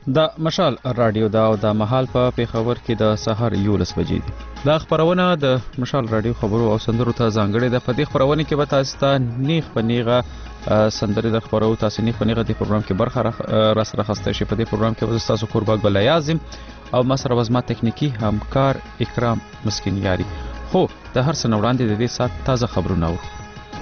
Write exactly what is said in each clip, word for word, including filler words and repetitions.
د مشال رادیو دا او د محل په پیښور کې د سحر یولس بجې دي. دا خبرونه د مشال رادیو خبرو او سندرو ته ځانګړې ده. په دې خبرونه کې به تاسو ته نیغ په نیغه سندرې د خبرو تاسو نیغ په نیغه د پروګرام کې برخه را سره خسته شي. په دې پروګرام کې به تاسو قربان ګل اعظم او مسر وزما تکنیکی همکار اکرام مسکین یاری. خو د هر څه وړاندې د دې سات تازه خبرونه اورو.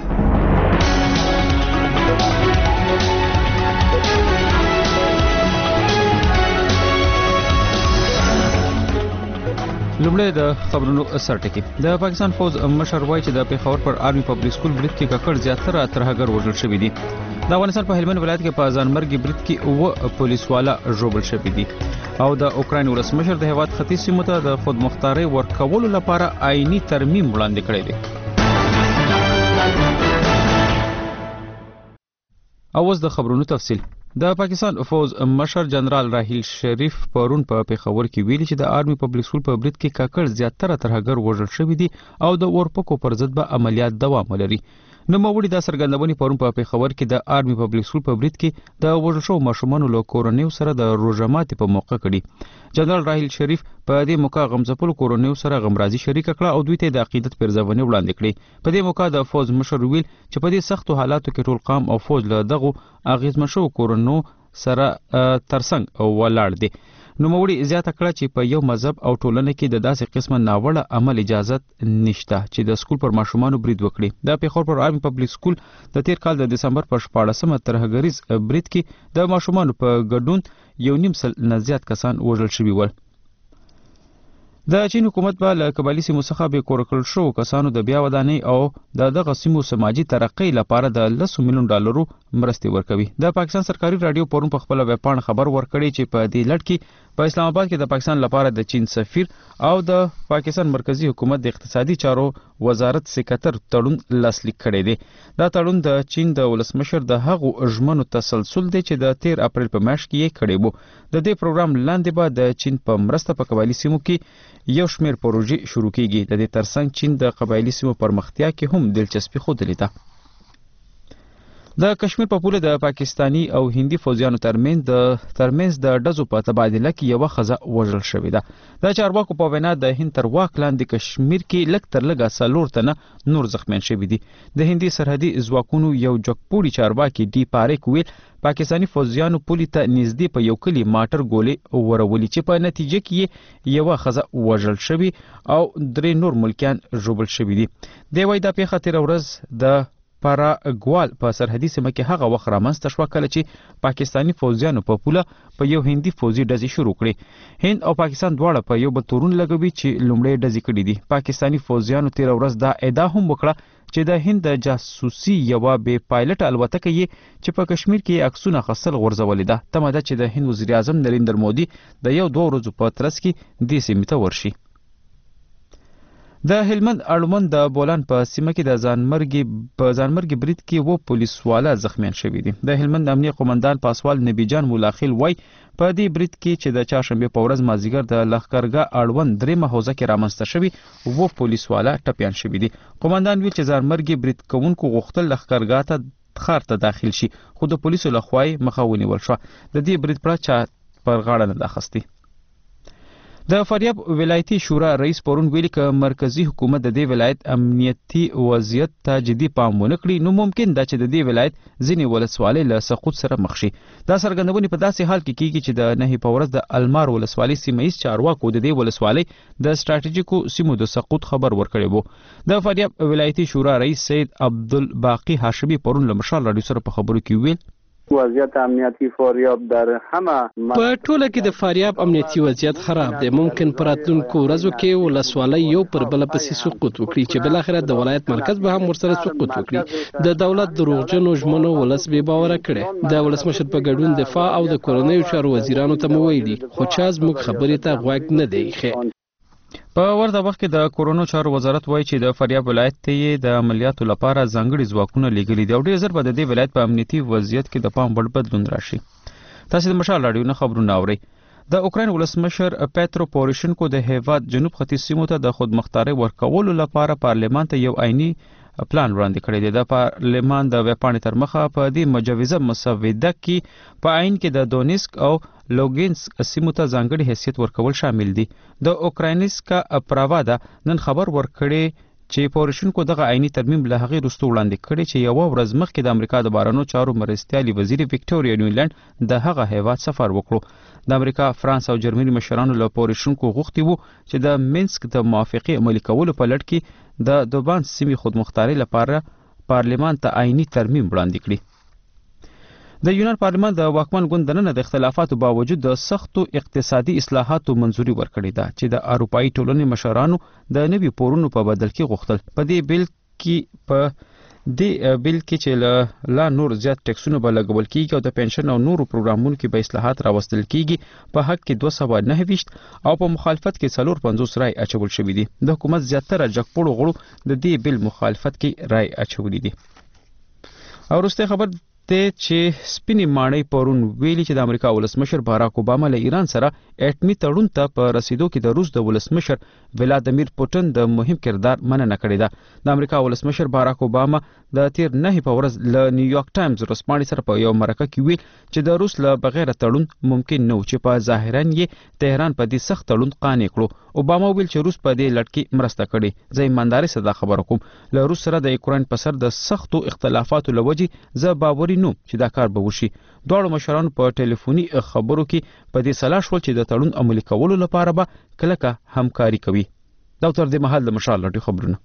لومړی د خبرونو سرټکی. د پاکستان فوج مشر وایي چې د پیښور پر آرمي پبلک سکول برید کې ککړ زیاتره ترهګر وژل شوي دي. د افغانستان په هلمند ولایت کې په ځانمرګي برید کې اوه پولیسوالا ژوبل شوي دي. او د اوکراین ولسمشر د هیواد ختیځ سیمو ته د خودمختارۍ ورکولو لپاره آئینی ترمیم وړاندې کړی دی. او اوس د خبرونو تفصیل. د پاکستان فوج مشر جنرال راحیل شریف پرون په پیښور کې ویلي چې د آرمي پبلک سکول په برید کې ککړ زیاتره ترهګر وژل شوي دي او د اورپکو پر ضد به عملیات دوام ولري. نوموړي د څرګندونې پرون په پیښور کې د آرمي پبلک سکول په برید کې د وژل شوو ماشومانو له کورنیو سره د روژه ماتي په موقع کړي. جنرال راحیل شریف په دې موقع غمځپلو کورنیو سره غمرازي شریک کړه او دوی ته د عقیدت پیرزونې وړاندې کړې. په دې موقع د فوج مشر ویل چې په دې سختو حالاتو کې ټول قام او فوج له دغه اغیزمن شوو کورنیو سره ترڅنګ ولاړ دي. نوموړي زیاته کړه چې په یو مذهب او ټولنه کې د داسې قسمه ناوړه عمل اجازت نشته چې د سکول پر ماشومانو برید وکړي. د پیښور پر آرمي پبلک سکول د تیر کال د دسمبر په شپاړسمه ترهګریز برید کې د ماشومانو په ګډون یو نیم سل نه زیات کسان وژل شوي ول. د چین حکومت به له قبایلي سیمو څخه بې کوره کړل شوو کسانو د بیا ودانۍ او د دغه سیمو سماجي ترقۍ لپاره د لسو میلیون ډالرو مرستې ورکوي. د پاکستان سرکاري رادیو پرون په خپله ویبپاڼه خبر ورکړی چې په دې لړ کې په اسلام آباد کې د پاکستان لپاره د چین سفیر او د پاکستان مرکزی حکومت د اقتصادي چارو وزارت سکرټر تړون لاسلیک کړی دی. دا تړون د چین د ولسمشر د هغو ژمنو تسلسل دی چې د تیر اپریل په میاشت کې یې کړی وو. د دې پروګرام لاندې به د چین په مرسته په قبایلي سیمو کې یو شمیر پروژې شروع کیږي. د دې ترڅنګ چین د قبایلي سیمو پرمختیا کې هم دلچسپي ښودلې ده. د کشمیر په پوله د پاکستانی او هندي فوجیانو ترمنځ د ترمنځ د ډزو په تبادله کې یو خزه وژل شوې ده. د چارواکو په وینا د هند تر واک لاندې کشمیر کې لږ تر لږه څلور تنه نور زخمیان شوي دي. د هندي سرحدي ځواکونو یو جګپوړي چارواکي ډي پاریک ویل پاکستانی فوجیانو پولې ته نږدې په یو کلي ماټر ګولې ورولي چې په نتیجه کې یو خزه وژل شوی او درې نور ملکیان ژوبل شوي دي. دی وايي دا پیښه تیر ورځ د پاراګوال په سرحدي سیمه کې هغه وخت رامنځته شوه کله چې پاکستانی فوجیانو په پوله په یو هندي فوجي ډزې شروع کړې. هند او پاکستان دواړه په یو بل تورون لګوي چې لومړی ډزې کړي دي. پاکستانی فوجیانو تیر ورځ دا ادعا هم وکړه چې د هند د جاسوسي یوه بې پایلټ الوتکه یې چې په کشمیر کې عکسونه اخیستل غورځولې ده. تمه ده چې د هند وزیر اعظم نریندر مودي د یو دوه ورځو په ترڅ کې دې سیمې ته ورشي. د هلمند اړوند د بولان په سیمه کې د ځانمرګي په ځانمرګي برید کې و پولیسوالا زخمیان شوي دي. د هلمند امنیه قومندان پاسوال نبی جان مولاخیل وای په دې برید کې چې د چهارشنبه په ورځ مازیګر د لښکرګاه اړوند درېمه حوزه کې رامنځته شوي و پولیسوالا ټپیان شوي دي. قومندان ویل چې ځانمرګي برید کوونکو غوښتل لښکرګاه ته ښار ته داخل شي خو د پولیسو لخوا یې مخه ونیول شوه. د دې برید پړه چا پر غاړه نه ده اخیستې. د فاریاب ولایتي شورا رئیس پرون ویلي که مرکزی حکومت د دې ولایت امنیتي وضعیت ته جدي پام ونه کړي نو ممکن ده چې د دې ولایت ځینې ولسوالۍ له سقوط سره مخ شي. دا څرګندونې په داسې حال کې کیږي چې د نهي په ورځ د المار ولسوالۍ سیمه ییز چارواکو د دې ولسوالۍ د ستراتیژیکو سیمو د سقوط خبر ورکړی وو. د فاریاب ولایتي شورا رئیس سید عبدالباقی هاشمي پرون له مشال راډیو سره په خبرو کې ویل وضعیت امنیتی فاریاب در همه په ټوله کې د فاریاب امنیتي وضعیت خراب دی. ممکن په راتلونکو ورځو کې ولسوالۍ یو پر بله پسې سقوط وکړي چې بالاخره د ولایت مرکز به هم ورسره سقوط وکړي. د دولت دروغجنو ژمنو ولس بې باوره کړي. د ولسمشر په ګډون دفاع او د کورنیو چارو وزیرانو ته مو ویلي خو چا زموږ خبرې ته غوږ نه دی ایښی. په ورته وخت کې د کورونو چارو وزارت وایي چې د فاریاب ولایت ته یې د عملیاتو لپاره ځانګړي ځواکونه لیږلي دي او ډېر ژر به د دې ولایت په امنیتي وضعیت کې د پام وړ بدلون راشي. تاسو د مشال راډیو نه خبرونه اورئ. د اوکراین ولسمشر پیترو پوروشنکو د هیواد جنوب ختیځ سیمو ته د خودمختارۍ ورکولو لپاره پارلمان ته یو آئینی پلان وړاندې کړی دی. د پارلمان د ویبپاڼې تر مخه په دې مجوزه مسوده کې په آئین کې د دونیسک او لوګینسک سیمو ته ځانګړي حیثیت ورکول شامل دي. د اوکراینسکا پراوادا نن خبر ورکړي چې پورشونکو دغه عیني ترمیم له هغې وروسته وړاندې کړی چې یوه ورځ مخکې د امریکا د بهرنیو چارو مرستیالي وزیر ویکټوریا نیولیند د هغه هیواد سفر وکړو. د امریکا، فرانس او جرمني مشرانو له پورشونکو غوښتي وو چې د مینسک د موافقې عملي کولو په لړ کې د دوبانس سیمې خودمختارۍ لپاره پارلمان ته عیني ترمیم وړاندې کړي. د یونان پارلمان د واکمن ګوند دننه د اختلافاتو باوجود د سختو اقتصادي اصلاحاتو منځوري ورکړې ده چې د اروپایي ټولنې مشرانو د نوي پورونو په بدل کې غوښتل. په دې بیل کې په دې بیل کې چې لا نور زیات ټیکسونه به لګول کیږي او د پنشن او نورو پروګرامونو کې به اصلاحات راوستل کیږي. په حق کې دوه سوه نهه ویشت او په مخالفت کې څلور پنځوس رای اچول شوي دي. د حکومت زیاتره جګپوړو غړو د دې بیل مخالفت کې رای اچولي دي. او وروسته خبر ته چې سپینې ماڼۍ پرون ویلي چې د امریکا ولسمشر باراک اوباما له ایران سره اټمي تړون ته په رسیدو کې د روس د ولسمشر ولادیمیر پوتین د مهم کردار مننه کړې ده. د امریکا ولسمشر باراک اوباما د تیر نهي په ورځ له نیویارک ټایمز ورځپاڼې سره په یو مرکه کې ویل چې د روس له بغیر تړون ممکن نه و چې په ظاهرا یې تهران په دې سخت تړون قانع کړو. اوباما ویل چې روس په دې لړ کې مرسته کړې. زه ایمانداري سره خبره کوم له روس سره د یوکرين په سر د سختو اختلافاتو لوجې زه باوري نو چې دا کار به وشي. دواړو مشرانو په ټلیفوني خبرو کې په دې سلا شول چې د تړون عملي کولو لپاره به کلکه همکاري کوي. دا تر دې مهال د مشال لټي خبرونه.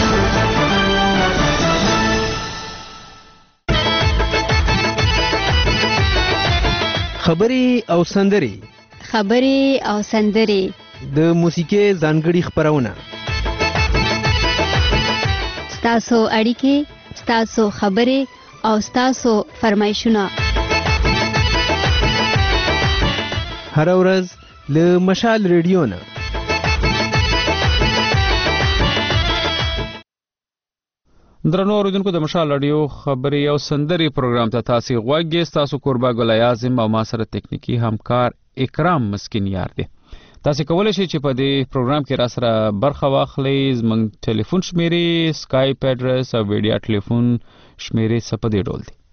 خبري او سندري خبري او سندري د موسیقي ځانګړي خبرونه ستاسو اړیکې ستاسو خبري او ستاسو فرمایشونه هر ورځ له مشال ریډیو نه. درنو اوریدونکو د مشال رادیو خبري او سندري پروګرام ته تاسو غوږی تاسو قربا ګل اعظم او ما سره تکنیکی همکار اکرام مسکین یار دی. تاسو کولای شئ چې په دې پروګرام کې را سره برخه واخلئ. زموږ ټلیفون شمیرې، سکایپ اډرس او ویډیو ټلیفون شمیرې څه په دې ډول دي.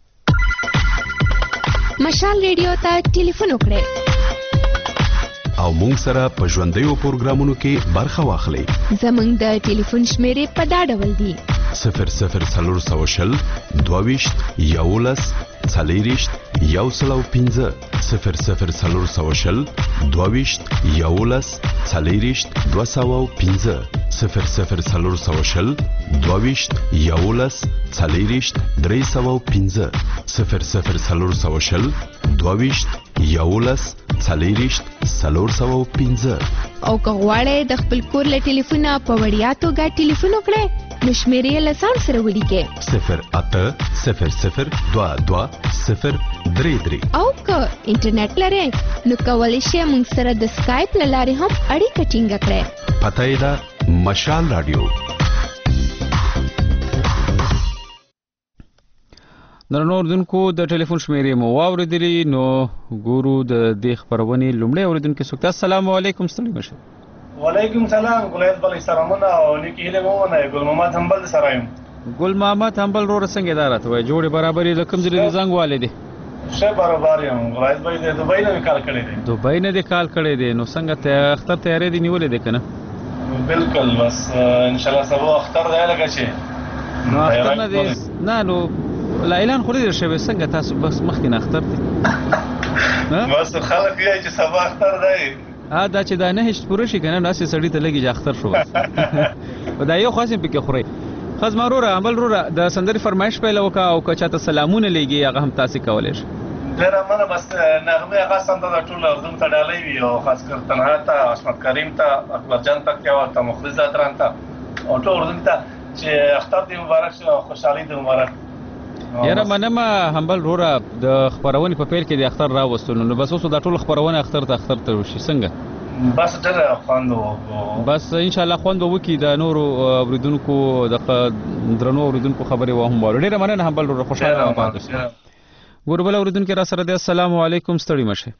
مشال ریډیو ته ټلیفون وکړئ او مونږ سره په ژوندیو پروګرامونو کې برخه واخلئ. زموږ د ټلیفون شمیرې په دا ډول دي: صفر صفر څلور سوه شل دوه ویشت یولس څلېرویشت یو سل او پنځه صفر صفر څلور سوه شل دوه ویشت یولس څلېرویشت دوه سوه او پنځه صفر صفر څلور سوه شل دوه ویشت یولس څلېرویشت درې سوه او پنځه صفر صفر څلور سوه شل دوه ویشت یولس څلېرویشت څلور سوه او پنځه. او که غواړئ د خپل کور له ټلیفونه په وړیا توګه ټلیفون وکړئ نو شمیرې له ځان سره ولیکئ: صفر اته صفر صفر دوه دوه صفر درې درې. او که انټرنیټ لرئ نو کولی شئ موږ سره د سکایپ له لارې هم اړیکه ټینګه کړئ. پته یې ده مشال رادیو. درنو اوریدونکو د ټلیفون شمیرې مو واوریدلې. نو ګورو د دې خبرونې لومړی اوریدونکو څوک. السلام علیکم. ستړي مشه. وعلیکم سلام. ګلایت بل سلامونه او نیکی هله مو نه. ګل محمد حنبل سره یم. ګل محمد حنبل رو څنګه دارت وای جوړه برابرې د کوم ځای زنګ والے دي؟ شه برابر یم. ګلایت بل د دوبۍ نه کال کړی دی. دوبۍ نه د کال کړی دی. نو څنګه ته اختر تیارې دی نیولې ده کنه؟ بالکل. بس ان شاء الله سبا اختر دی لکه چې نو اختر نه دی. نه نو لا اعلان خو دې شوی. څنګه تاسو بس مخکې نه اختر دی؟ بس خلک یې چې سبا اختر دی. ا دا چې دا نه هیڅ پوره شي کنه ناسې سړی ته لګي چې اختر شو. دا یو خاصم پکې خوري. خزمارو را عمل رو د سندري فرمایش په لوکا او که چاته سلامونه لګي هغه هم تاسو کولای شئ. ډیر مننه. بس نغمه خاصه د ټول اردن ته ډالۍ وي او خاص کر تنها ته عصمت کریم ته اکبر جان تکیا او ته مخلص اتران ته او ټول اردن ته چې اختر دې مبارک شه او خوشحالي دې مبارک. یاره منم همبل رورا د خبرونه په پیل کې د اختر را وستون. نو بس اوس د ټول خبرونه اختر ته اختر ته وشي څنګه؟ بس ډېر خواندو. بس ان شاء الله خواندو وکي د نورو اوریدونکو د درنو اوریدونکو خبرې و هم ډېر مننه همبل رورا. خوشاله پاتې شئ. ګوربل اوریدونکو را سره د السلام علیکم. ستړي مشه.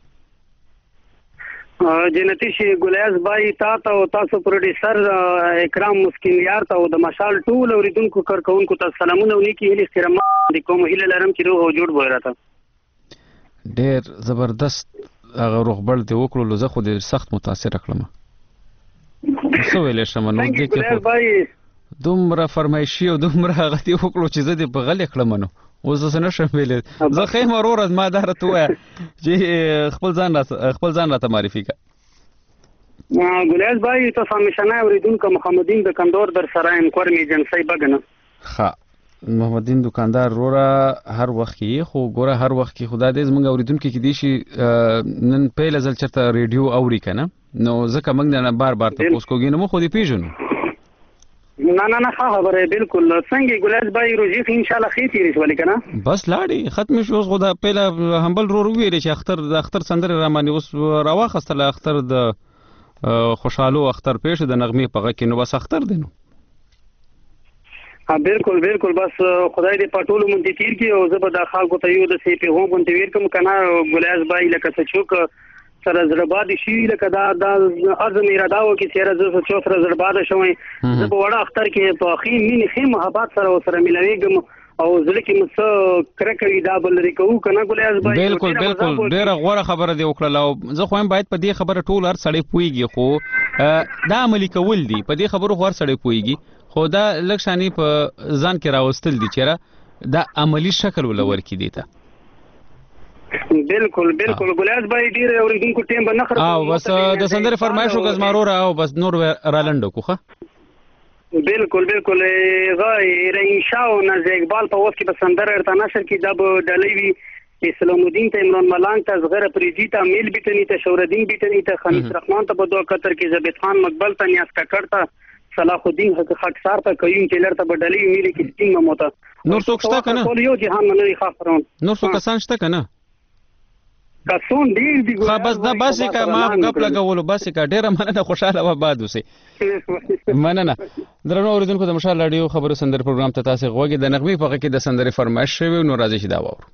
جنتی شي ګلیاس بای تا ته او تاسو پروډوسر اکرام مسکین یار ته او د مشال ټول اوریدونکو کارکونکو ته سلامونه ونیکی هلي احترام د کوم هله لرم چې روح او جوړ وای راته. ډېر زبردست هغه روغبړ دې وکړلو زه خو دې سخت متاثره کړم. څه ویلی شم نو دې کې خو دومره فرمایشي او دومره هغه دې وکړو چې زه دې په غلې کړم نو اوس زه نه شم ویلی. زه ښیم وروره ما دا راته ووایه چې خپل ځان خپل ځان راته معرفي کړه. ګلیاس بای تاسو همیشنه اوریدونکو محمدین د کندور در سره یم کور می جنسي بګنه. ښه محمدین دکاندار وروره هر وخت کې خو ګوره هر وخت کې خدا دې زموږ اوریدونکو کې دې شي نن پیله ځل چېرته ریډیو اوري که نه نو ځکه موږ نه بار بار تپوس کوږي نو موږ خو دې پېژنو. نه نه نه ښه خبره بالکل. څنګه ګلیاس بای روزي خو انشاءالله ښې تېرې شولې که نه بس لاړې ختمې شو. اوس خو دا پیله همبل ورور وویلې چې اختر د اختر سندرې را باندې اوس راواخیستله اختر د خوشحالو اختر پیښ د نغمې په غږ کې نو بس اختر دی نو. ها بالکل بالکل بس خدای دې په ټولو مونږ تیر کړي او زه به د خلکو ته یو داسې پیغام غوندې ویر کوم که نه ګلیاس بای لکه څه څوک سره زړه باندې شي لکه دا دا عزم اراده وکړي چې یاره زه څو سره زړه باندې شوی زه په وړه اختر کې په ښې مینې ښې محبت سره ورسره ملوېږم او زړه کې مو څه کرکه وي دا به لرې کوو که نه ګلیاس بای. بالکل بالکل ډېره غوره خبره دې وکړله او زه خو هم باید په دې خبره ټول هر سړی پوهېږي خو دا عملي کول دي په دې خبرو خو هر سړی پوهېږي خو دا لږ شانې په ځان کې راوستل دي چېرې دا عملي شکل وله ورکړي دې ته. بالکل بالکل ګلیاس بای ډېر اورېدونکو ټیم به نه خرڅوو او بس د سندرې فرمایش وکړه زما وروره او بس نور را لنډ وکړو ښه. بالکل بالکل هغه انشاء او نز اقبال په وخت کې به سندره ورته نشر کړي دا به ډلې وي اسلام الدین ته عمران ملانګ ته زغره پریجی ته میل بیتنی ته شورالدین بیتنی ته خمیس رحمان ته په دوه قطر کې زبید خان مقبل ته نیاز ککړ ته صلاح الدین خاکسار ته قیوم ټیلر ته به ډلې میل کې سټینګ مموته نور څوک شته که نه یو جهان منلي خاصرون نور څوک کسان شته که نه کسون ډېر دي ښه بس دا باسې که ما ګپ لګولو باسې که ډېره مننه خوشحاله به باد اوسئ. مننه درنو اورېدونکو د مشال راډیو خبرو سندرې پروګرام ته تاسې غوږ د نغمې په غږ کې د سندرې فرمایش شوی نو راځئ چې دا واورو.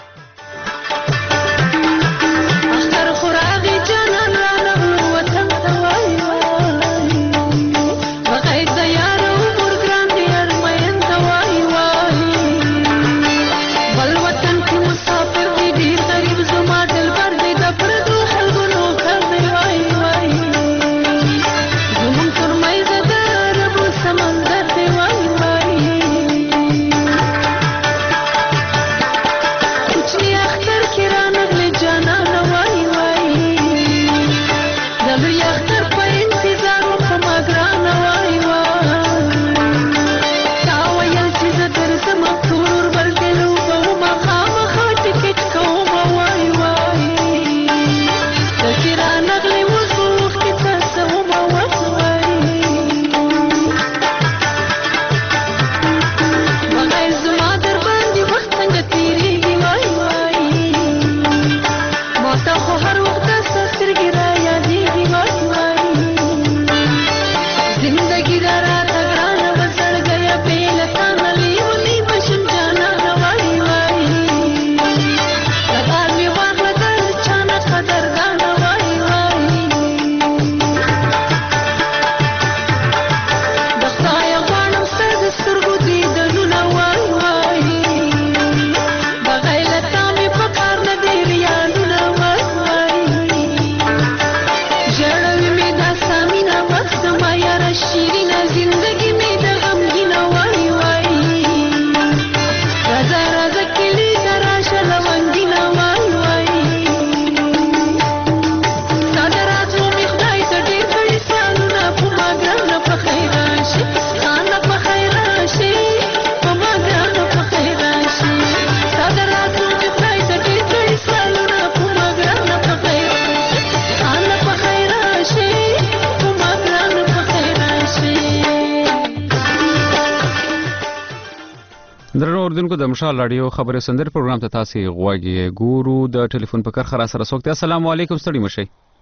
درنو اوریدونکو د مشال راډیو خبرې سندرې پروګرام ته تاسې غوږ ګورو د ټلیفون په کرښه را سره څوک دی. السلام علیکم ستړي مشئ.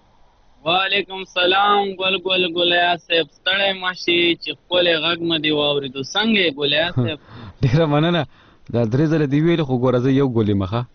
وعلیکم سلام ګل ګل ګلیاس صاحب ستړی مشئ چې ښکلی غږ مې دې واورېدو. څنګه یې ګلیاس صاحب؟ ډېره مننه دا درې ځله دې ویلې خو ګوره زه یو ګل یم ښه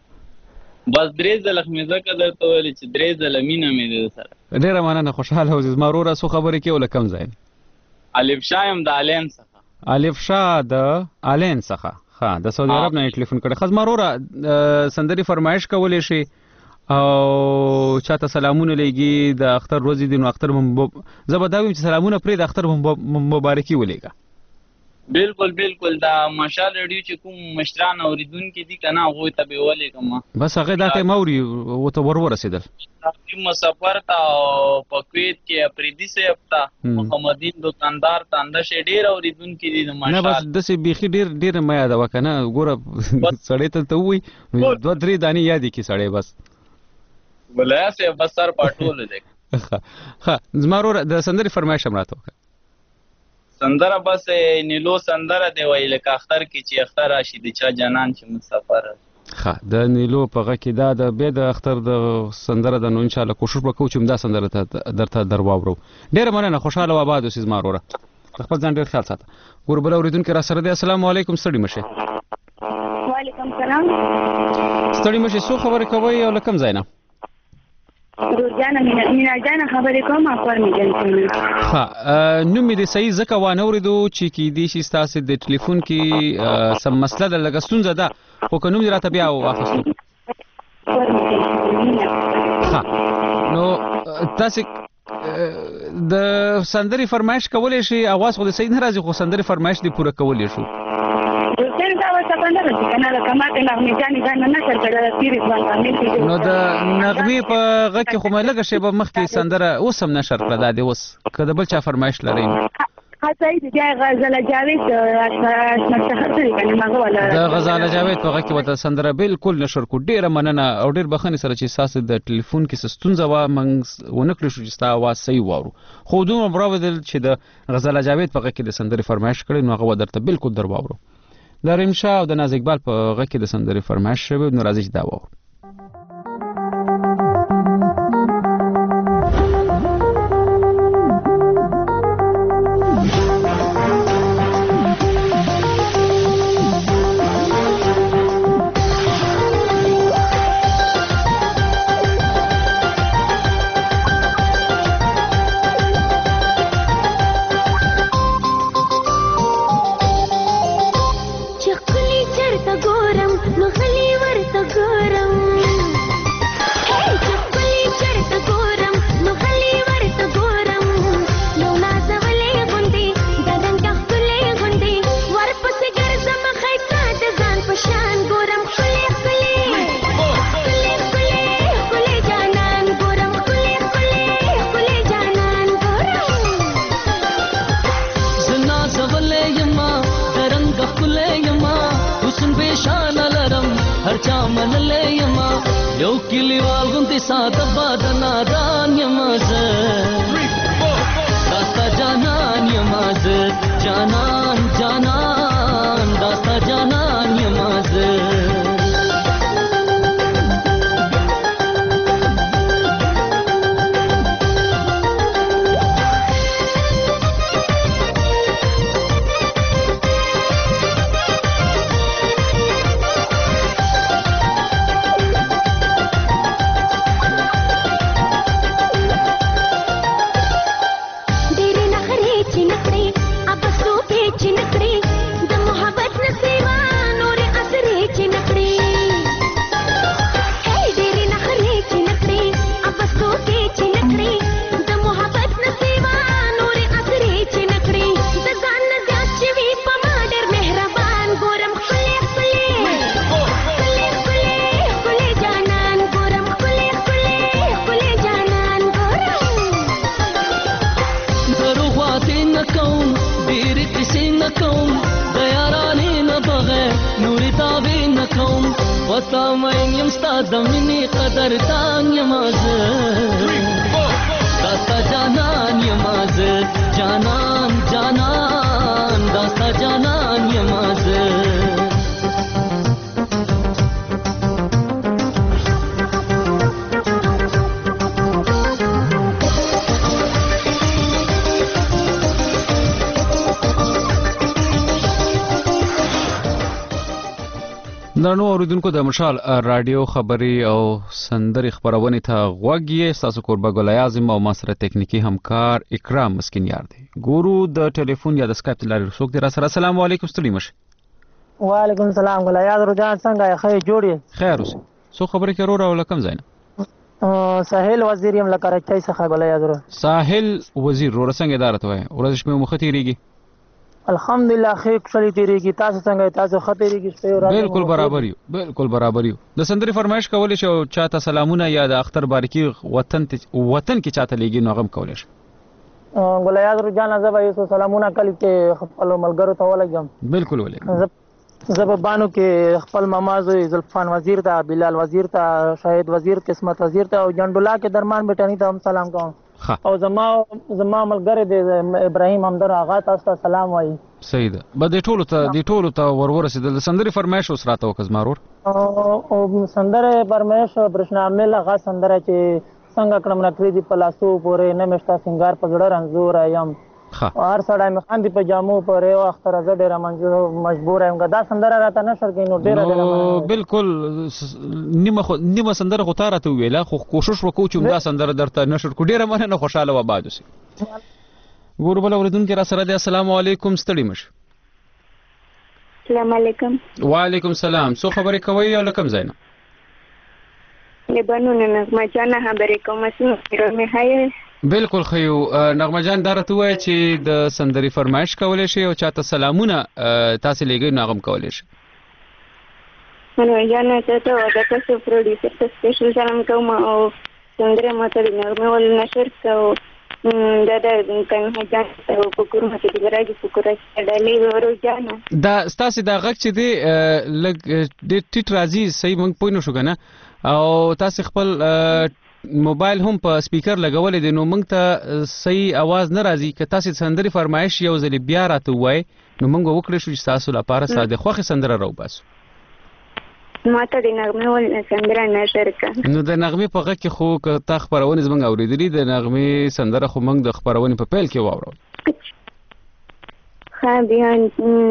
بس درې ځله خو مې ځکه درته ویلې چې درې ځله مینه مې د سره. ډېره مننه خوشحاله اوسې. زما وروره څو خبرې کې له کوم ځای؟ الف شاه یم د الین څخه. الف شاه د الین څخه ښه د سعودي عرب نه ټلیفون کړی. ښه زما وروره سندرې فرمایش کولی شي او چاته سلامونه لګي د اختر ورځې دي نو اختر زه به دا وایم چې سلامونه پرې د اختر مبارکي ولېږه. بالکل بالکل دا مشال ریډیو چې کوم مشران اوریدونکي دي کنه هغه ته به ولېږم بس هغه دا ټایم اوري او ته ور ورسېدل مسافر ته په کویت کې افریدي صاحب ته محمدین دکاندار ته اندشه ډیر اوریدونکي دي د مشال نه بس دسې بیخي ډیر ډیر مې یاد وکنه ګوره سړی ته ته وي دوه درې دانی یاد کی سړی بس بلیا صاحب بس سر پټول دی ها زمارو د سندري فرمایش امراته وکړه سندره بس نیلو سندره دی ویل که اختر کې چې اختر راشي د چا جنان چې مسافر ها د نیلو په غږ کې دا د به د اختر د سندره د نو ان شاء الله کوشش وکړو چې دا سندره ته درته درواورو. ډیر مننه خوشاله و آباد اوسې زماروره خپل ځان ډیر خیال ساته. ګوربل اوریدونکو را سره دی السلام علیکم ستړي مشه. وعلیکم السلام ستړي مشه سو خبرې کوي او لکم زینا روزانه مینا جان خبرې کوم خبر می جن ها نو مې د صحیح زکه و نه اوریدو چې کې دي چې تاسو د ټلیفون کې سم مسله د لګستون زده خو کنه مې راته بیا واخستو ها نو تاسو د سندري فرمایش کولې شي اواز خو د صحیح نه راځي خو سندري فرمایش دی پوره کولې شو نو د نغمې په غږ کې خو مې لږه شیبه مخکې سندره اوس هم نشر کړه دا دی اوس که د بل چا فرمایش لرئ د غزاله جاوید د غزاله جاوید په غږ کې ورته سندره بالکل نشر کو. ډیره مننه او ډیر بخښنې سره چې تاسو د ټلیفون کې ستونزه وه موږ ونه کړو چې ستا اواز صحیح واورو خو دومره براودل چې د غزاله جاوید په غږ کې د سندرې فرمایش کړی نو هغه درته بالکل در واورو. د رمشا او د ناز اقبال په غږ کې د سندرې فرمایش شوی نو راځي چې دا واورو. درنو اوریدونکو د مشال رادیو خبري او سندري خبرونه ته غوږی تاسو قربا ګل اعظم او مسره ټکنیکی همکار اکرام مسکین یار دی. ګورو د ټلیفون یا د سکایپ لارې څوک دی را سره. السلام علیکم ستړي مشه. وعلیکم السلام ګل اعظم رجان څنګه خیر جوړی خیر اوسه سو خبرې کې رو راول کم زاینه ساحل وزیر یم له کراچۍ څخه ګل یادرو. ساحل وزیر ورو څنګه اداره ته وای ورځ شپه مخ تیریږي؟ الحمدلله خیر خوشالي تیریږي. تاسو څنګه تاسو ښه تیریږي شپه ورځ؟ بالکل برابر یو بالکل برابر یو. د سندري فرمایش کولای شو چاته سلامونه یا د اختر بارکی وطن ته وطن کې چاته لګي نو غم کولای شي. ګل یادرو جان زبا یو سلامونه کلی کې خپل ملګرو ته ولګم. بالکل ولګم. زبا بانو کې خپل ممازو زلفان وزیر ته بلال وزیر ته شاهد وزیر قسمت وزیر ته او جنډولا کې درمان بټانی ته هم سلام کوم. او زما زما ملګری دی ابراهیم همدر آغا تاسو ته سلام وایي. صحیح ده. به د ټولو ته د ټولو ته ورورسېدل. د سندري فرمایش اوس راته وکړه زما ورور. او سندره فرمایش برشنامل هغه سندره چې څنګه کړم نکړې دي په لاسو پورې نه مشتا سنگار په زړه رنځور یم هر سړی مې خاندي په جامو پورې او اختر زه ډېره مجبور یم. دا سندره راته نشر کوي نو ډېره ډېره بالکل نیمه نیمه سندره خو تا راته وویله خو کوشش وکړو چې دا سندره درته نشر کړو. ډېره مننه خوشحاله و آباد اوسئ. ګورو بله اورېدونکي را سره دی. السلام علیکم ستړي مه شئ. السلام علیکم. وعلیکم السلام. څو خبرې کوئ او له کوم ځای نه؟ د بنونه نغمه جانه خبرې کوم. څنګه مې هایې بالکل خیو. نغمه جان دا راته ووایه چې د سندري فرمایش کولی شي او چاته سلامونه تاسې لیږئ نو هغه هم کولی شي. منور جانه ته ته د تاسو پروډیوسر ته سپیشل سلام کوم او سندره ماته د نغمه ول نشر کوو دا د کنه جان ته په کومه کې د راځي په کومه کې ډالې ورو جانه دا ستاسو دا غږ چې دی لږ د ټیټ راځي صحیح موږ پوه نه شو کنه او تاسو خپل موبایل هم په سپیکر لګولې دي نو موږ ته صحیح आवाज نه راځي. که تاسو سندري فرمایش یو ځل بیا راته وای نو موږ وکړو چې تاسو لپاره ساده خوخه سندره راو باسو. ماته د نغمه ول سندره نشر کړه. نو د نغمه په غږ کې خو که تا خبرونه زمونږ اوریدلې د نغمه سندره خو موږ د خبرونه په پیل کې واورو. ها بیان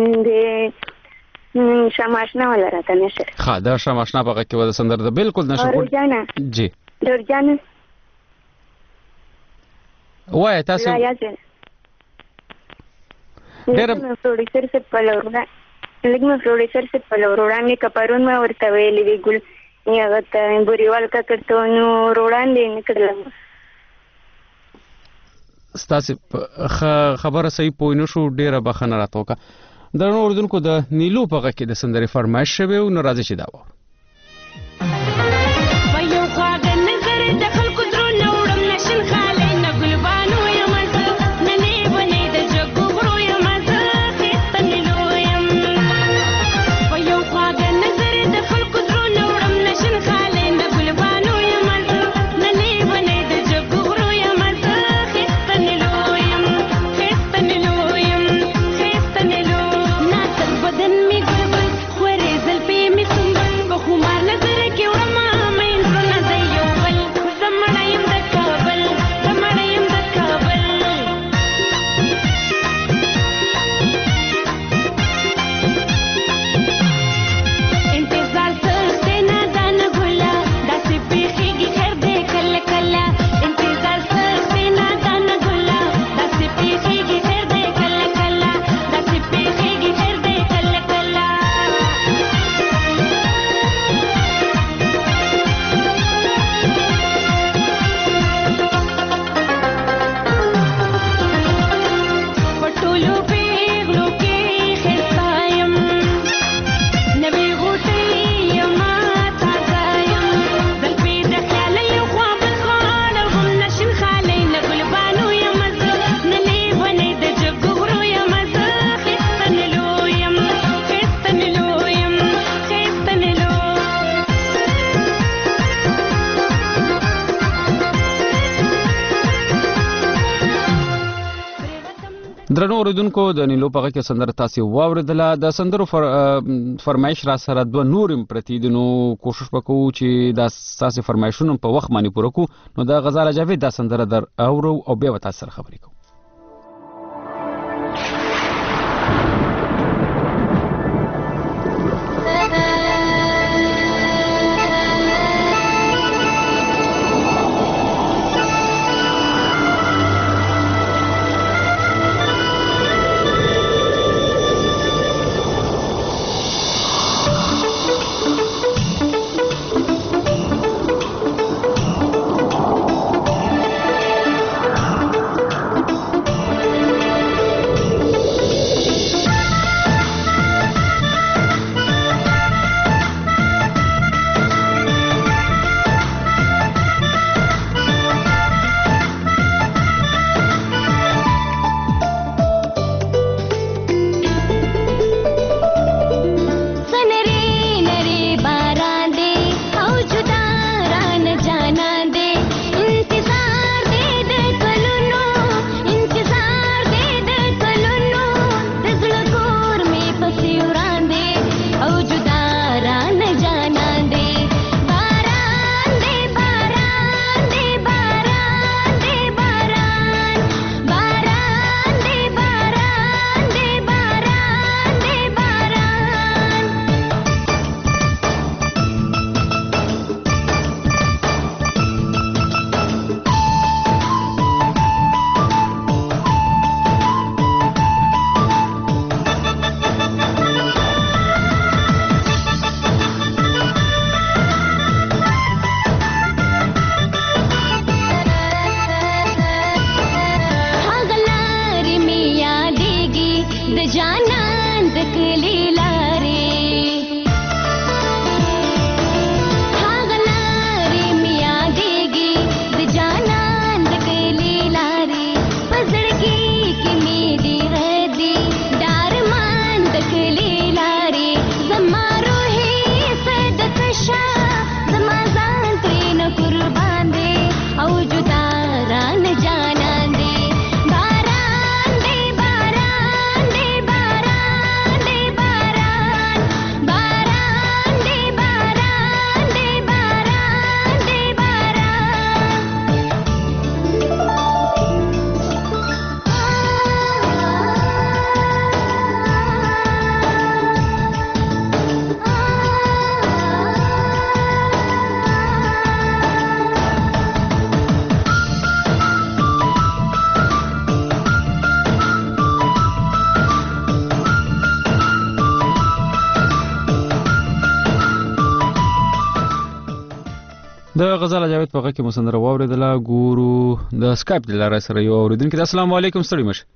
د شماشنا ولا راته نشر. ها دا شماشنا په غږ کې و د سندره د بالکل نشر. جی درجان وای تاسو ډېر پروډوسر څخه په لورا لګم پروډوسر څخه په لورا نه کپرون ما ورته ویلې دی ګل یغه ته بوريوال کا کړته نو روړان دې نکړل. ستاسو خبره صحیح پوه نه شو. ډېره بخښنه راته وکړه. درنو اردوونکو د نیلو په غږ کې د سندرې فرمایش شوی و نو راځي چې دا وو. درنو اوریدونکو د نیلو په غږ کې سندره تاسو واوریدله. د سندرو فر فرمایش را سره دوه نور پرتی دي نو کوشش وکړو چې دا تاسو فرمایشونه په وخت باندې پوره کړو. نو د غزاله جاوید دا سندره در اورو او بیا تاسو سره خبرې کوو. جانان د کلی لارې هغه لارې مې یادېږي د جانان د کلی لارې په زړګي کې مې ډېره دي ډارمان د کلی لارې زما روحي صدقه شه زما ځان ترېنه قربان دی او جدا رانه جانان دی د غزاله جاوید په غږ کې مسندره واورېدله. ګورو د سکایپ د لارې سره یو اورېدونکی. السلام علیکم ستړي مشه.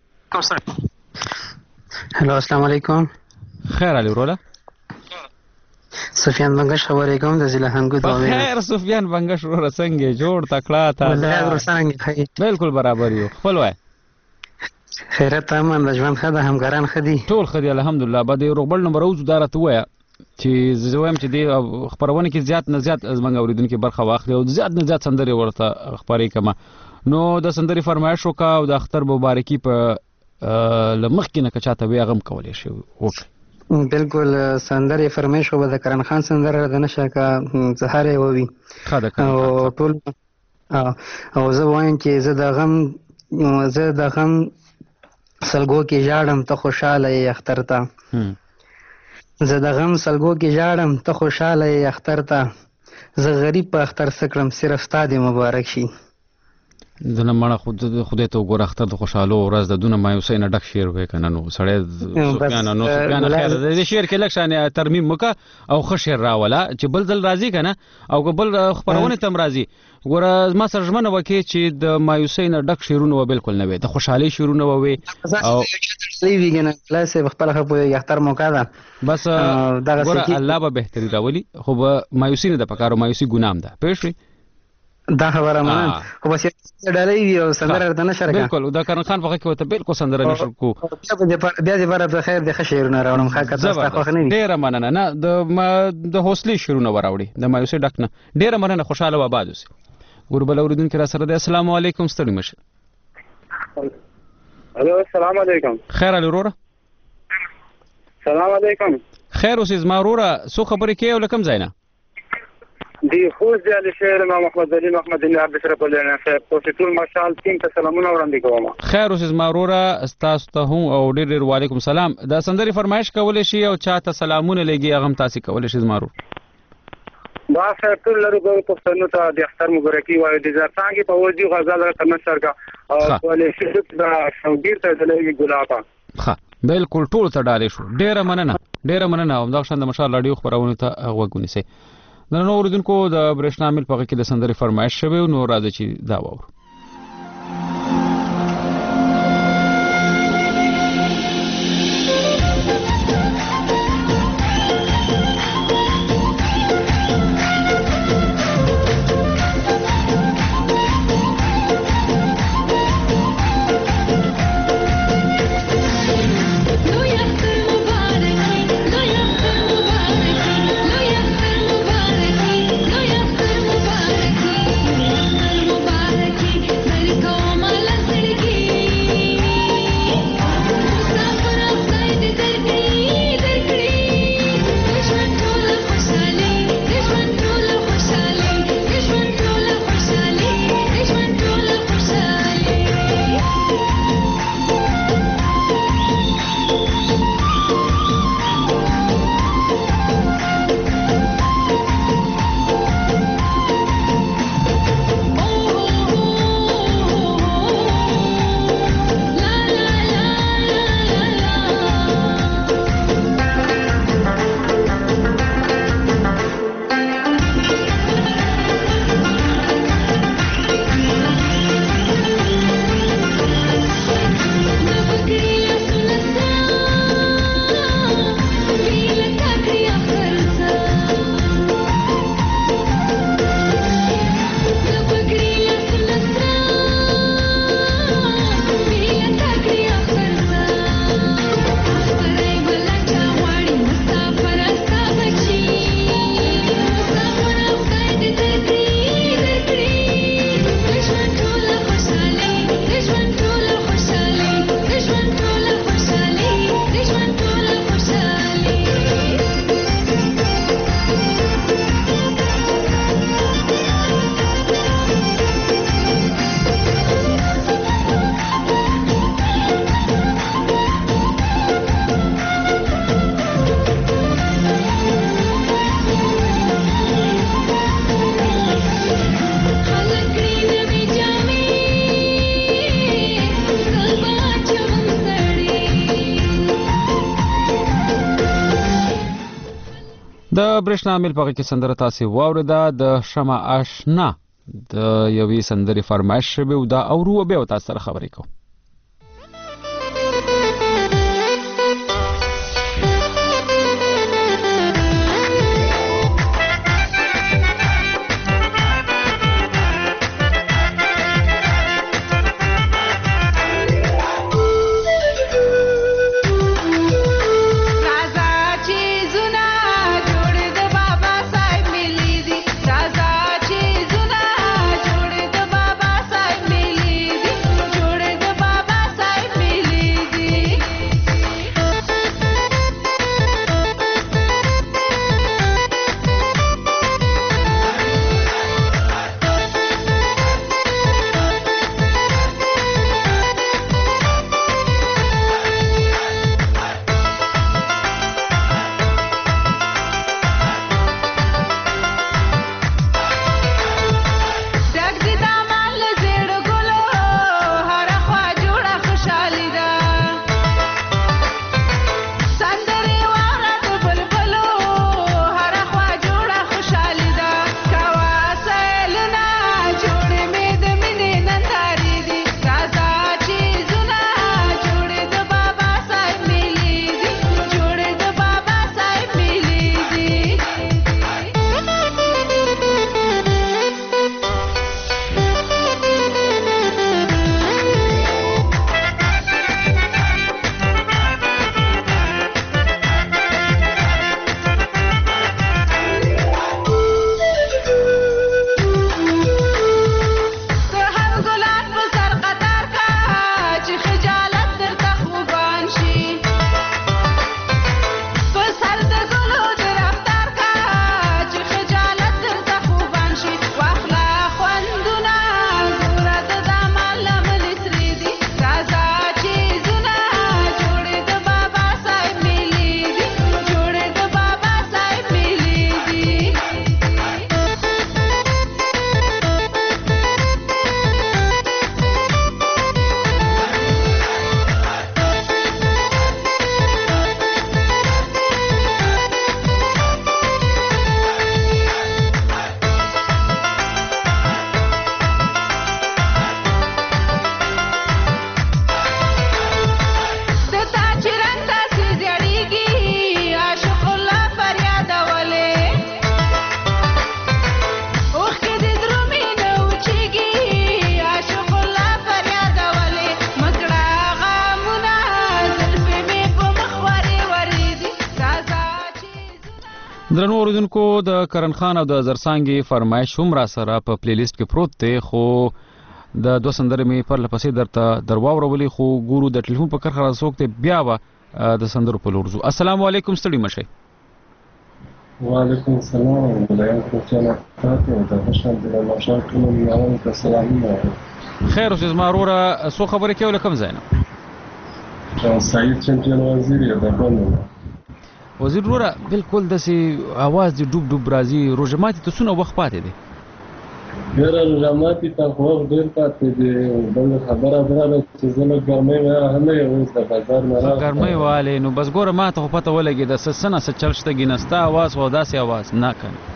هلو السلام علیکم. خیر علي وروله. سفیان بنگش خبرې کوم د ضلع هنګو دوه. خیر سفیان بنگش وروره څنګه جوړ تکړه تا بالکل برابر یو. خپل وای خیرت تمام د ژوند خده همګران خدي ټول خدي الحمدلله. بعد یو روغبل نمبر اوس دارته وای چې زه وایم چې د خبرونه کې زیات نه زیات زمنګ اوریدونکو برخه واخلي او زیات نه زیات سندري ورته خبرې کما. نو د سندري فرمایش وکاو د اختر مبارکي په لمخ کې نه کچاته وی غم کولې شو. اوکې بالکل سندري فرمایش وو د کرن خان سندره د نشه کا زهره ووي خاله او ټول او زه وایم چې زه د غم زه د غم سلګو کې ژاړم ته خوشاله یې اختر ته زه د غم سلګو کې ژاړم ته خوشاله یې اختر ته زه غریب په اختر سکړم صرف ستا دې مبارک شي. د نه مړه خود خدای ته وګوره اختر د خوشاله ورځ د دونه مایوسۍ نه ډک شعر وای کنه. نو سړی سفیان نو سفیان خیر د شعر کې لږ شان ترمیم وکړه او ښه شعر راوله چې بل ځل راځي کنه او بل خبرونه تم راځي. ګوره ما سره ژمنه وکړي چې د مایوسۍ نه ډک شعرونه و بالکل نه وي د خوشحالۍ شعرونه وي او وی کنه کلاس په خپل خپل اختر موقع ده بس ګوره الله به بهتري راولي خو به مایوسي نه د پکارو مایوسي ګنام ده پېښې دا خبره منم خو بس ډالۍ وی او سندره ورته نشر کا بالکل دا کرن خان په کې وته بالکل سندره نشر کو بیا دې بار په خیر د خشیرونه راوړم خا کته تاسو خو نه ډیره مننه نه د د حوصله شروع وراوړي د مایوسي ډک نه ډیره مننه خوشاله و آباد اوسئ. ګوربل اوریدونکو را سره د السلام علیکم ستړي مشه. الو السلام علیکم. خیر علي وروره. السلام علیکم. خیر اوسې زما وروره سو خبرې کې او لکم زینا دی خوز دی علي شیر ما محمد علي محمد الله عبد شرف الله صاحب په ټول مشال ټیم ته سلامونه وړاندې کوم. خیر اوسې زما وروره تاسو ته هم او ډېر ډېر وعلیکم سلام. دا سندري فرمایش کولې شي او چاته سلامونه لګي هغه تاسو کولې شي زما وروره. دا صاحب ټول لري په پښتنو ته د اختر مبارکي وایي د ځانګي په وجه غزل راته سرګه او ولې چې دا شوګیر ته دلې ګلابا ها بالکل ټول ته ډالې شو. ډېر مننه ډېر مننه او دا شاند مشال رادیو خبرونه ته وګونی سي. نن نو اوریدونکو د برېښنا مل په کې د سندري فرمایش شوی نو راځي چې دا وور مبارکی د برېښنا میل په کې سندره تاسو واورېده د شمع آشنا د یوې سندرې فرمایش شوی دا اورو به تاسو سره خبرې کوم. درنو اوریدونکو د کرن خان او د زرسانګي فرمایش هم را سره په پلی لیست کې پروت دی خو د دوه سندرې مې پر لپسې درته درواورولې خو ګورو د ټلیفون په کرخه راڅوک ته بیا و د سندرو په لور ځو. السلام علیکم ستړي مشئ. وعلیکم السلام ولایت کوچنه تاسو ته خوشحال دي ماشاء الله میاوي ته سلام خیر اوس زما وروره سو خبرې کوي لکم زینب سعید چمپیون وزیر د بنو وزیر وروره بالکل داسې اواز دی ډوب ډوب راځي روژماتي ته څونه وخت پاتې دی؟ ډېره روژماتي ته خو وخت ډېر پاتې دی. بل خبره دا ده چې زه لږ ګرمۍ مې هم نه اوس د بازار نه راغلم ګرمۍ والې نو بس ګوره ما ته خو پته ولګېده څه څه نه څه چل شته ګینه ستا اواز خو داسې اواز نه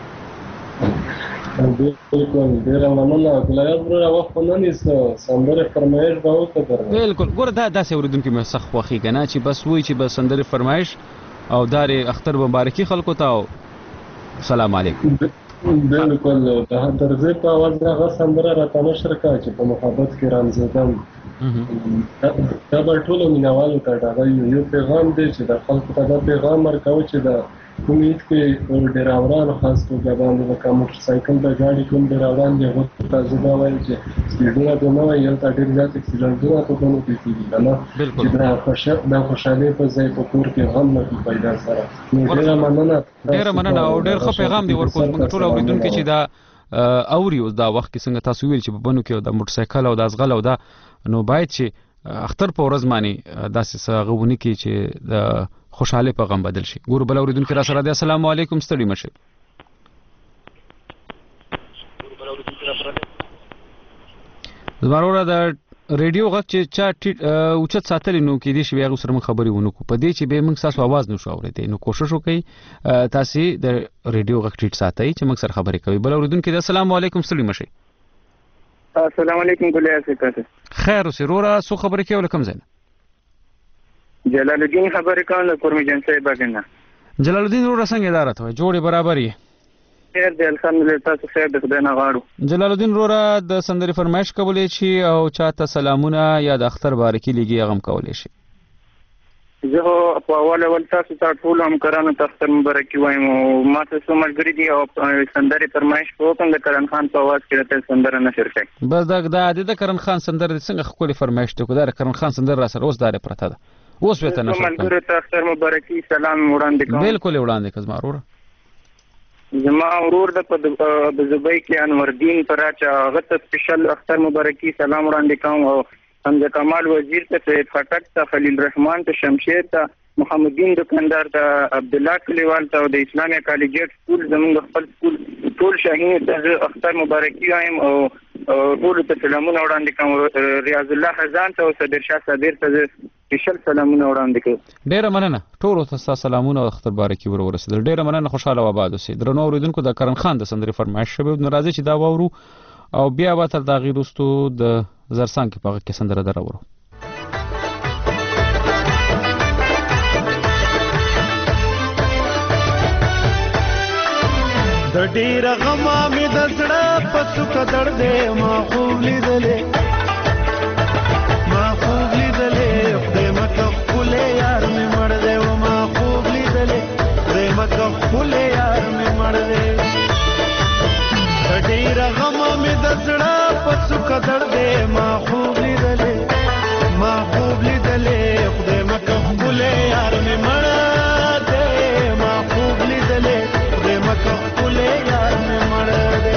کنه بالکل ډېره مننه ګلایات وروره وخت خو نه نیسه سندرې فرمایش به وکړه درنه بالکل ګوره دا داسې اورېدونکي مې سخت خوښېږي نه چې بس وایي چې بس سندرې فرمایش او دارې اختر مبارکي خلکو ته او سلام علیکم. بالکل د درځي په اواز هغه سندره راته مشر کا چې په محبت کې رانځدم دا به ټولو مینوالو ته دا یو پیغام دی چې د خلکو ته دا پیغام ورکوي چې د امید کې ډراوران خاص توګه باندې لکه موټر سایکل د ګاډي کوم ډراوران دی هغه ته زه دا وایم چې سپیډونه به نه وي یلته ډېر زیات اکسیډنټونه په بنو کې کېږي که نه چې دا خوښ دا خوشحالۍ په ځای په کور کې غم نه کړي پیدا سره نو ډېره مننه ډېره مننه او ډېر ښه پیغام دی ورکول موږ ټول اورېدونکي چې دا اوري اوس دا وخت کې څنګه تاسو ویل چې په بنو کې د موټر سایکل او د ازغل او دا نو باید چې اختر په ورځ باندې داسې څه غوونه کې چې د خوشحاله په غم بدل شي. ګورو بل اوریدونکو را سره دی. السلام علیکم ستړي مشئ. زموږ د ریډیو غږ چې چا اوچت ساتلی نو کې دې شی بیا سره موږ خبرې ونکو په دې چې به موږ تاسو आवाज نشو اورېدای نو کوشش وکړئ تاسو د ریډیو غږ ټیټ ساتئ چې موږ سره خبرې کوي بل اوریدونکو د السلام علیکم ستړي مشي السلام علیکم ګلیا سکاته خیر اوسې رورا سو خبرې کوي ولکم زین جلال الدین خبرې کوم کورمي جن صاحب باندې جلال الدین رورا څنګه اداره ته جوړې برابر یې خیر دی الحمدلله تاسو خیر د خدای نه غواړو جلال الدین رورا د سندرې فرمایش کولې شي او چاته سلامونه یا د اختر بارکی لګي غم کولې شي زه په اول اول تاسو ته ټول هم کرانو تختر مبارکي وایم او ما ته سو ملګری دي او سندرې فرمایش کوم د کرن خان په आवाज کې راته سندره نشر کړي بس دا د کرن خان سندره څنګه خولي فرمایش ته کو دا کرن خان سندره را سره اوس داره پرته ده اوس وته نشر کړي ملګری تختر مبارکي سلام وړاندې کوم بالکل وړاندې کوم ضرور زما ورور د په دبي کې انور دین پراچا غته سپیشل اختر مبارکي سلام وړاندې کوم او حمزه کمال وزیر ته خټک ته خلیل رحمان ته شمشیر ته محمد دین دکاندار ته عبد الله کلیوال ته د اسلامي کالجیټ سکول زموږ خپل سکول ټول شاهین ته اختر مبارکي وایم او ټول ته سلامونه وړاندې کوم ریاض الله خزان ته او صدر شاه صابر ته سپیشل سلامونه وړاندې کوم ډیره مننه ټول ته سلامونه او اختر مبارکي ورورسېدل ډیره مننه خوشاله و آباد اوسئ درنو اوریدونکو د کرن خان د سندرې فرمایش شوی ناراضي چې دا وورو او بیا به تر دا غیر وستو د زرسان کې په کې سندره درورو د ډیر غما مې د زړه پسو کډړ دې ما خوب لیدلې ما خوب لیدلې خدای مکه خولې یار مې مړ دې و ما خوب لیدلې خدای مکه خولې یار مې مړ دې د ډیر غما مې د زړه پسو کډړ دې ما خوب لیدلې ما خوب لیدلې خدای مکه خولې یار مې مړ دې ما خوب لیدلې خدای مکه خولې یار مې مړ دې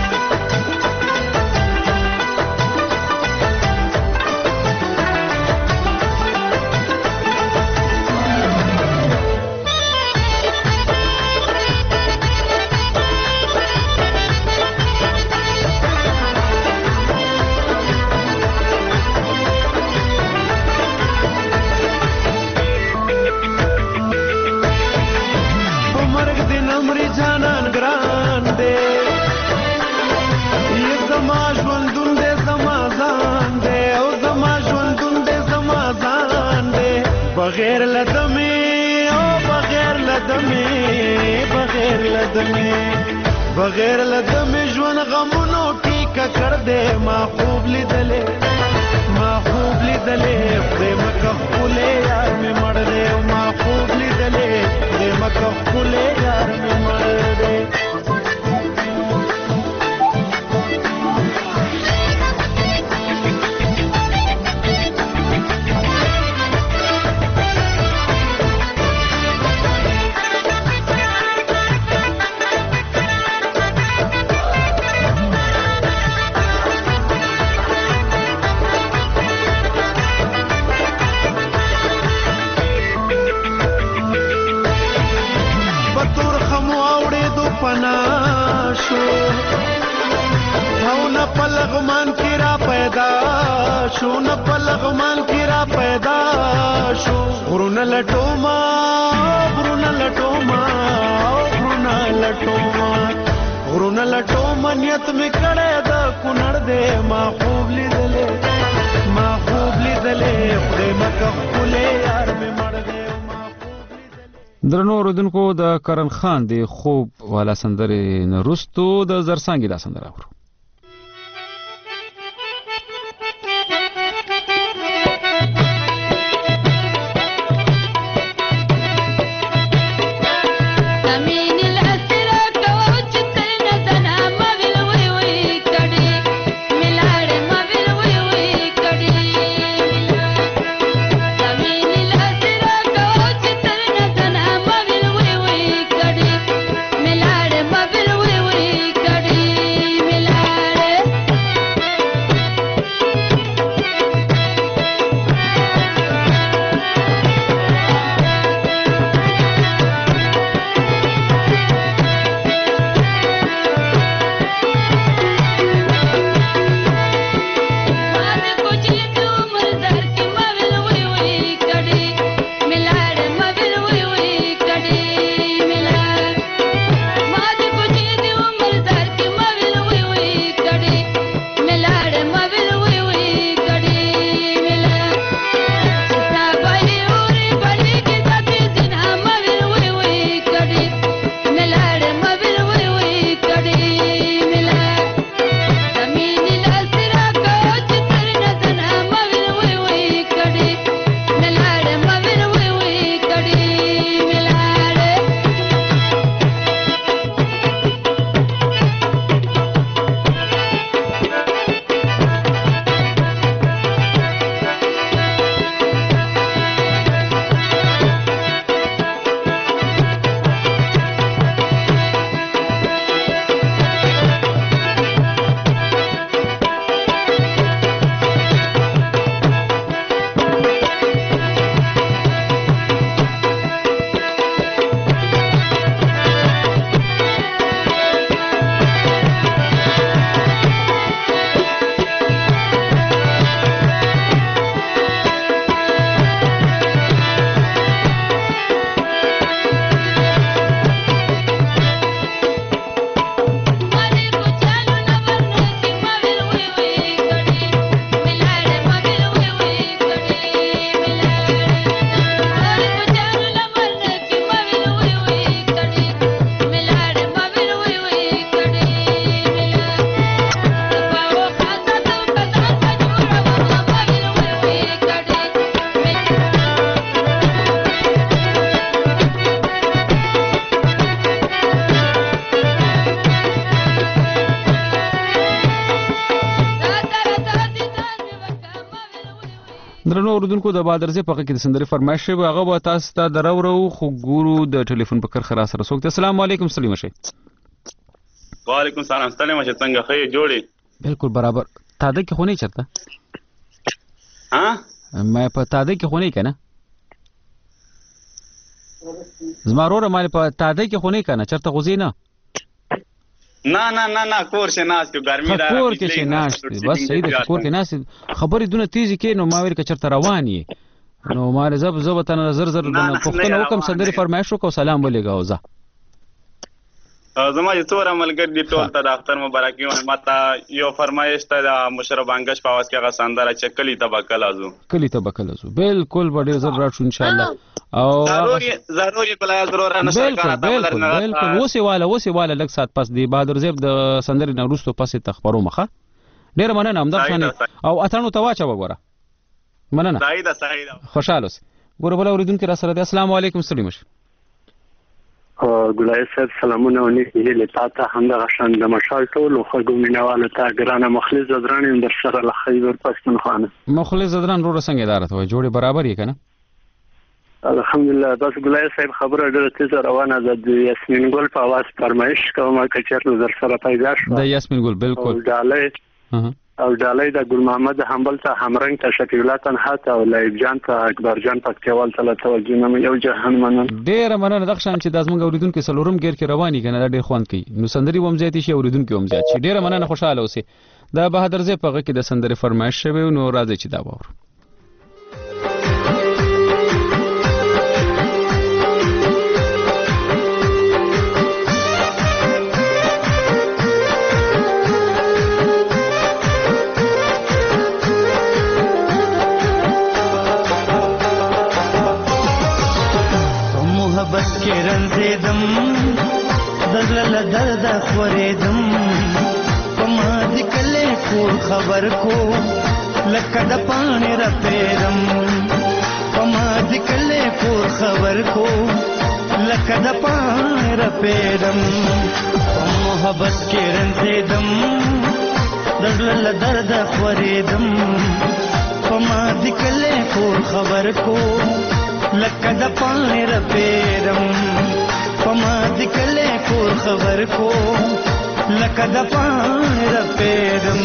بغیر لدمه او بغیر لدمه بغیر لدمه بغیر لدمه ژوند غمونو ټیکه کړ دې ما خوب لیدلې ما خوب لیدلې خدای مکه خولې یار مې مړ دې ما خوب لیدلې خدای مکه خولې یار مې مړ دې پلغمان کی را پیدا شو نه پلغمان کی را پیدا شو غرونه لټوما غرونه لټوما غرونه لټوما غرونه لټوما نیت می کړه د کونړ دې ما خوب لیدلې ما خوب لیدلې خدای مکه خولې یار می مړ دې ما خوب لیدلې درنو اوریدونکو د کرن خان د خوب والا سندرې نرستو د زرسانګي دا سندره ورو मिला درنو اوردونکو د بادرزه په کې د سندري فرمایش شوی هغه به تاسو ته درورو خو ګورو د ټلیفون په کرخه را سره سوک. السلام علیکم سلیم شي. وعلیکم السلام سلیم شي څنګه خې جوړي بالکل برابر. تاده کې خو نه چرته ها مې په تاده کې خو نه کنه زمارور مال په تاده کې خو نه کنه چرته غوځي نه نه نه نه نه کور شه ناس کې ګرمي دا کور کې شه ناس بس صحیح ده کور کې ناس خبرې دونه تیزی کې نو ما ویل ک چرته رواني نو ما زب زب ته نظر زر د پښتنو حکم سندري فرمایش وکاو سلام ولېګاو زه زما چې څور عملګر دي ټول ته د اختر مبارکي وایم. ماته یو فرمایش ته د مشرف انګش په आवाज کې هغه سندره چې کلی تبکل ازو کلی تبکل ازو بالکل ډېر زر راشو ان شاء الله او ضروري ضروري بلا ضرور نه سرکار ته بالکل بالکل وسی والا وسی والا لږ سات پس دی بادر زیب د سندري نه روستو پسې تخبرو مخه ډېر مننه هم د خانه او اتانو تواچا وګوره مننه صحیح ده صحیح ده خوشاله اوسئ. ګوره بل اوریدونکو را سره دی. السلام علیکم سلیمش. ګلای صاحب سلامونه ونی له تاسو هم د غشن د مشال ټول خو ګمینواله تا ګرانه مخلص زدران در سره له خیبر پښتونخوا مخلص زدران رو څنګه اداره وای جوړي برابر یې کنه الحمدلله. بس ګلای صاحب خبره ډېره تیزه روانه ده. د یاسمین ګل په आवाज فرمایش کوم کچر در سره پیدا شو د یاسمین ګل بالکل ډالې او ډالۍ د ګل محمد حنبل ته همرنګ ته شفیع الله تنها ته او لایب جان ته اکبر جان پکتیوال ته توجه نه یو جهان منن ډیر مننه. د خشان چې د ازمن اوریدونکو سلورم غیر کې رواني کنه ډیر خوان کوي نو سندري وم زیاتی شي اوریدونکو هم زیات شي. ډیر مننه خوشاله اوسئ. د بهادر زی په کې د سندري فرمایش شوی نو راځي چې دا وور رنزیدم دزل درد خوریدم پما دکلے کور خبر کو لکه د پانی رپیدم پما دکلے کور خبر کو لکه د پانی رپیدم محبت کې رنزیدم دزل درد خوریدم پما دکلے کور خبر کو لکه د پانی رپیدم پما دکلے کور خبر کو لکه د پانی رپیدم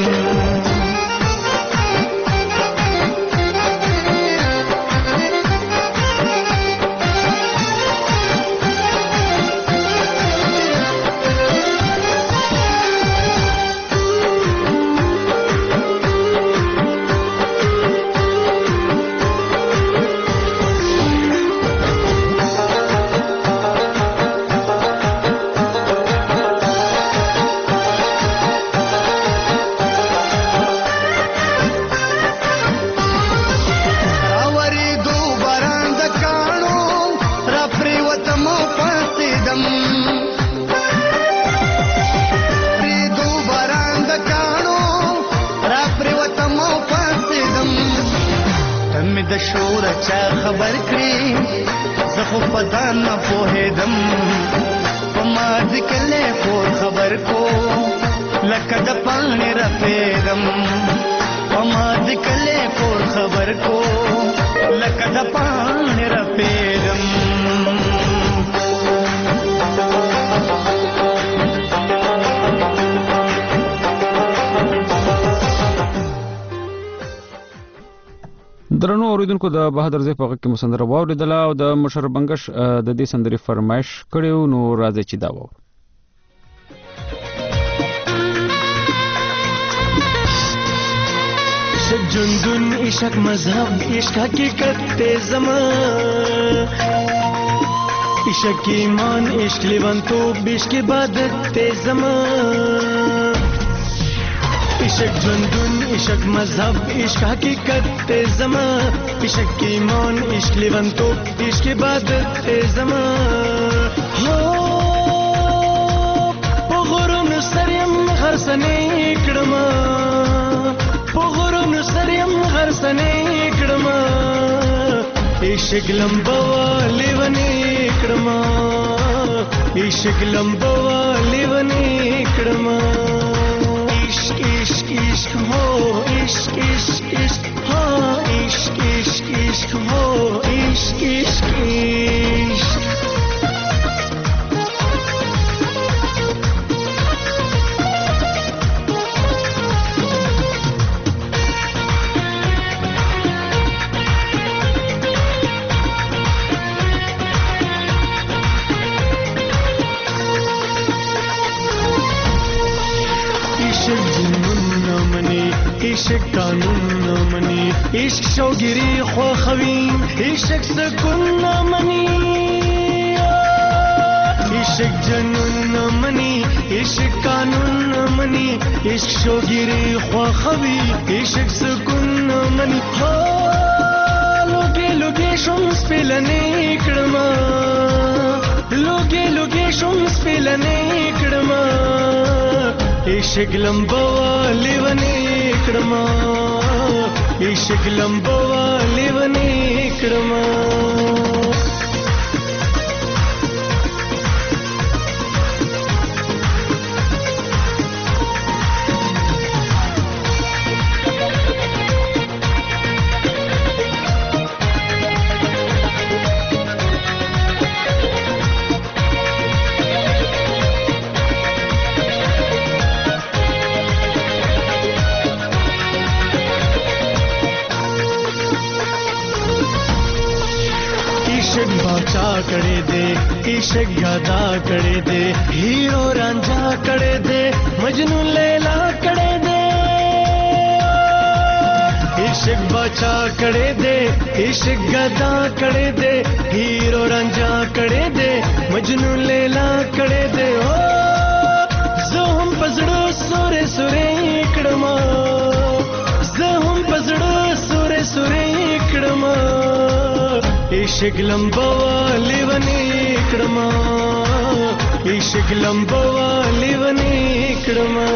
د شور چا خبر کړی زه خو پدان نه پوهېدم په ما ځکلې کور خبر کو لکه د پانی رپېدم په ما ځکلې کور خبر کو لکه د پانی رپېدم درنو اوریدونکو د بهادر زی په کې مسندره واوریدل او د مشر بنگش د دې سندري فرمایش کړو نو راځي چې دا وو سجندن عشق مذهب عشق حقیقت تے زمان عشق ایمان عشق لیوان تو عشق عبادت تے زمان عشق جندون عشق مذهب عشق حقیقت تے زمان عشق ایمان عشق لیوان تو عشق عبادت تے زمان ہو پغرون سریم غرسنی کڑما پغرون سریم غرسنی کڑما عشق لمبوا لیونی کڑما عشق لمبوا لیونی کڑما इश्क इश्क इश्क हो इश्क इश्क इश्क हाँ इश्क इश्क इश्क हो इश्क इश्क इश्क इश्क कानून न मनी इश्क शौगिरी ख्वाखवी इश्क सकुन न मनी इश्क जनून न मनी इश्क कानून न मनी इश्क शौगिरी ख्वाखवी इश्क सकुन न मनी हो लोगे लोगे शम्स पिलने कडमा लोगे लोगे शम्स पिलने कडमा इश्क लंबवाली बने कडमा इश्क लंबवाली बने कडमा करे दे इश्क गदा करे दे हीरो रांझा करे दे मजनू लैला करे दे इश्क बचा करे दे इश्क गदा करे दे हीरो रांझा करे दे मजनू लैला करे दे ओ ज़हम पजड़ो सुरे सुरे इकडमा ज़हम पजड़ो सुरे सुरे इकडमा इश्क लंबवाली बने कडमा इश्क लंबवाली बने कडमा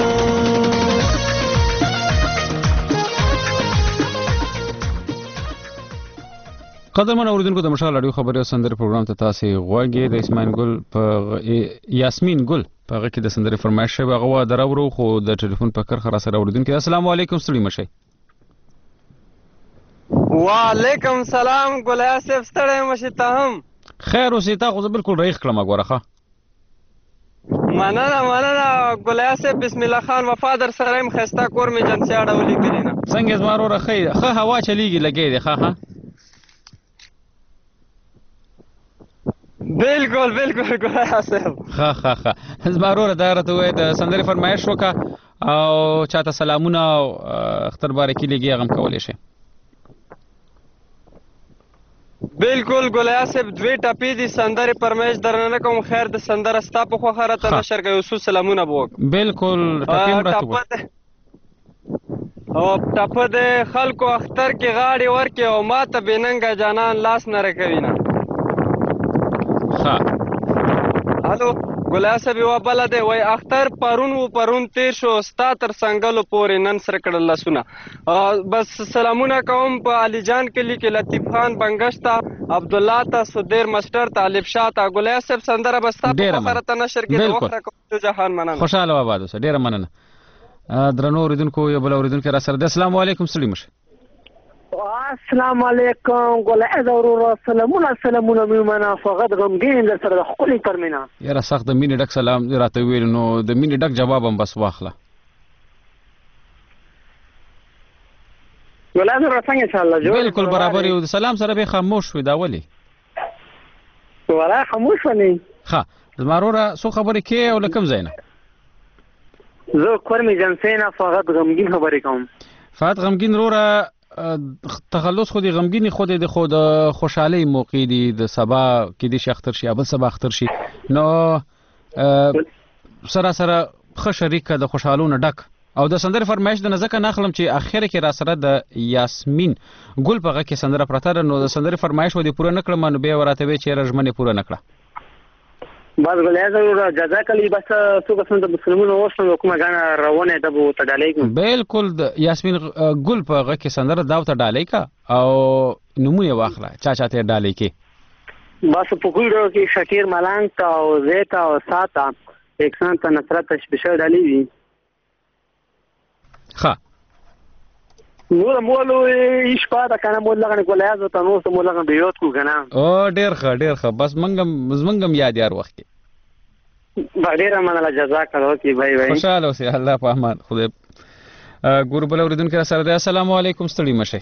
قدرمن اوریدونکو د مشال اړیو خبري او سندري پروګرام ته تاسو غوږی د اسماعیل ګل په یاسمین ګل په هغه کې د سندري فرمایش شوی هغه دراورو خو د ټلیفون په کر خرا سره اوریدونکو السلام علیکم ستړي مشي وعلیکم سلام ګل اسف ستړی مشي ته هم خیر اوسې تا خو بالکل رایخ کلمه غوړه مننه مننه ګل اسف بسم الله خان وفادر سره م خستا کور می جن سیاړه ولي کړینا څنګه زمارو رخی خه هوا چلیږي لګي دی ښه ها بالکل بالکل ګل اسف ښه ښه ښه زمارو دارته وای د سندري فرمایش وکا او چاته سلامونه او اختر بارکی لګي غم کولې شي بالکل ګل اسف دوی ټپی دي سندري فرمایش درنه کوم خیر د سندر استا په خو خره ته نشر کوي اوس سلامونه بوک بالکل ټپی مراتب او ټپ د خلکو اختر کې غاړي ورکه او ماته بیننګا جانان لاس نه رکوي نه ها الو ګل اسف یو بل دی وای اختر پرون و پرون تیر شو ستا تر څنګهلو پورې نن سره کړل لاسونه بس سلامونه کوم په علي جان کلی کې لطیف خان بنگشتا عبد الله تا سودیر مستر طالب شاه تا ګل اسف سندره بستا په خبره ته نشر کې د وخت کو جهان مننه خوشاله آباد اوسه ډیر مننه درنو اوریدونکو یو بل اوریدونکو را سره السلام علیکم ستړي مشه السلام علیکم ګل اسف سلامونه سلامونه میمنه فقط غمګین در سره خپل پرمینا یاره سخت د مینې ډک سلام راته ویل نو د مینې ډک جواب هم بس واخله ګل اسف څنګه ان شاء الله جو بالکل برابر یو سلام سره به خاموش وي دا ولی ولا خاموش ونی ها زمارو را سو خبرې کې او لکم زینه زه کورمي جنسینا فقط غمګین خبرې کوم فقط غمګین رو را تخلص خودی غمگینی خودی د خود خوشحالی موقع دی د سبا کې دی شختر شي بل سبا اختر شي نو سره سره خ شریک د خوشحالونه ډک او د سندره فرمایش د نزدک ناخلم چې اخر کې را سره د یاسمین ګل په غږ کې سندره پرته نو د سندره فرمایش ودی پوره نکړم نو به ورته وی چې رجمنه پوره نکړه بس غلیا ضرور جزاک الله بس څو قسم د مسلمانانو اوسنه کومه غاڼه روانه ده بو ته ډالې بالکل د یاسمین ګل په غږ کې سندره داو ته ډالې کا او نمونه واخله چا چاته ډالې کې بس په ګوډو کې شکیر ملنګ تا او زیتا او ساتا اکسان ته نصرت تشبیشه ډالې وی ها نو مولو ایش پاده کنه مول لغنه ګولایز ته نو سم لغنه بیوت کو کنه او ډیر ښه ډیر ښه بس منګم زمنګم یاد یار وخت ډیر مننه جزاک الله کی بھائی بھائی خوشاله اوسې الله په امان خدای ګور بل اوریدونکو سره د السلام علیکم ستړي مشه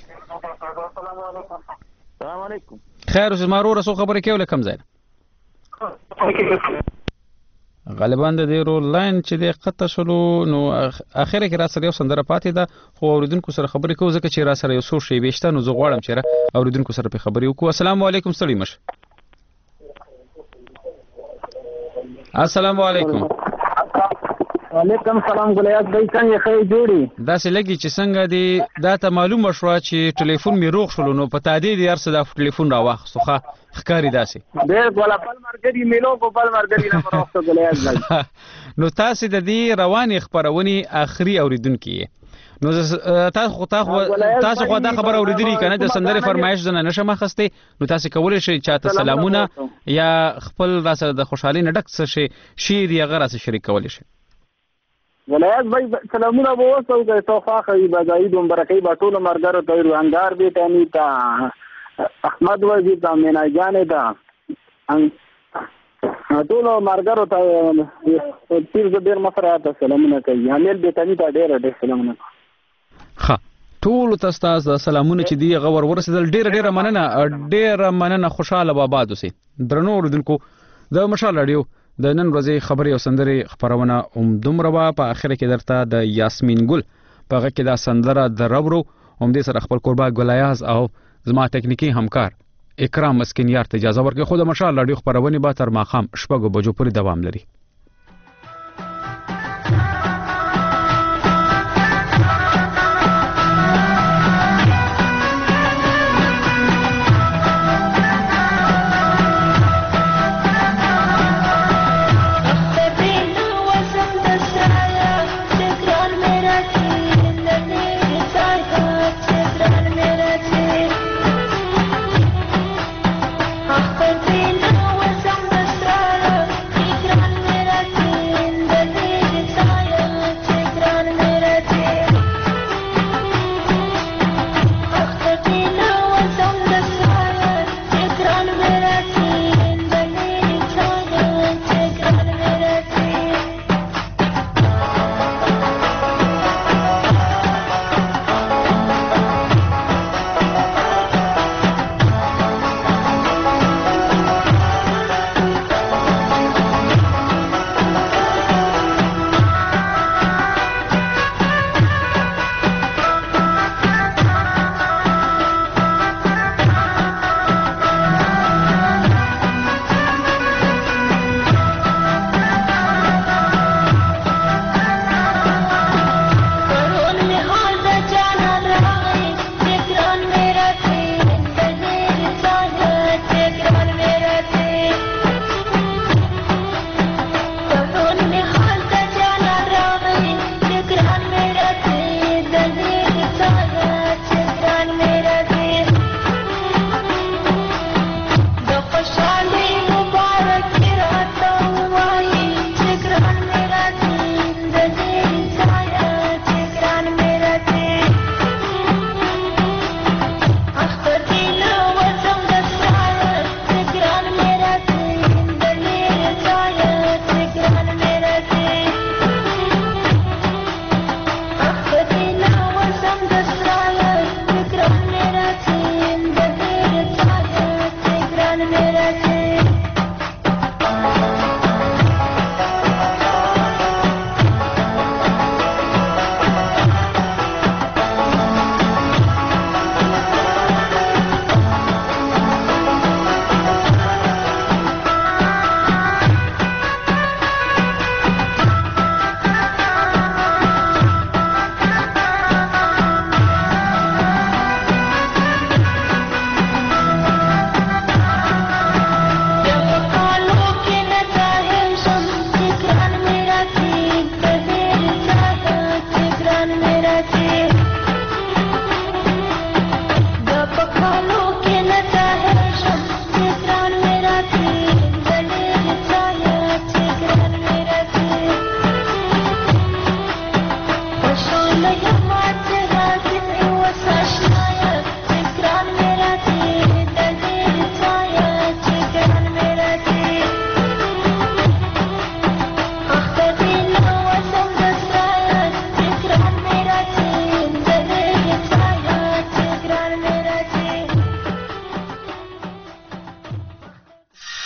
السلام علیکم خیر اوس مارو رسو خبره کې ولکم ځای غالبا د دې رول لاین چې د قطه شلو نو اخره کې را سره یو سندره پاتې ده خو اوریدونکو سره خبرې کوو ځکه چې را سره یو څو شی بهشته نو زه غواړم چې را اوریدونکو سره په خبرې وکړو السلام علیکم ستړي مشه السلام علیکم وعلیکم السلام ګلیاس بھائی څنګه خیر جوړي دا سه لګي چې څنګه دی دا ته معلومه شو چې ټلیفون می روغ شول نو په تعدید یار څه د ټلیفون را واخصوخه ښکاری داسې ډېر ولا پل مرګري میلو په پل مرګري نه مروخته ګلیاس بھائی نو تاسو د دې رواني خبرونی اخري اوریدونکو نو تاسو تاسو تاسو خو دا خبر اوریدلی کنه د سندره فرمایش زنه نشم خسته نو تاسو کولای شئ چاته سلامونه یا خپل راسه د خوشحالي نډک څه شي شیر یا غره څه شریک کولای شئ ولایت بھائی سلامونه به وسو د توفا خی بزاید برکې با ټول مرګر ته روانګار به تانی تا احمد وزی تا مینا جان دا ټول مرګر ته تیر ډیر مفرات سلامونه کوي امیل به تانی تا ډیر ډیر سلامونه ها ټول تاسو سلامونه چې دی غور ورسېدل ډیر ډیر مننه ډیر مننه خوشاله بابا دوسی درنو اوریدونکو د مشال رادیو د نن ورځې خبرې او سندرې خبرونه هم دومره به په اخره کې درته د یاسمین ګل په غږ کې دا سندره د ربرو هم دې سره خپل قربا ګلایاز او زما تکنیکی همکار اکرام مسکین یار ته اجازه ورکړي خو د مشال رادیو خبرونه به تر ماښام شپږو بجو پورې دوام لري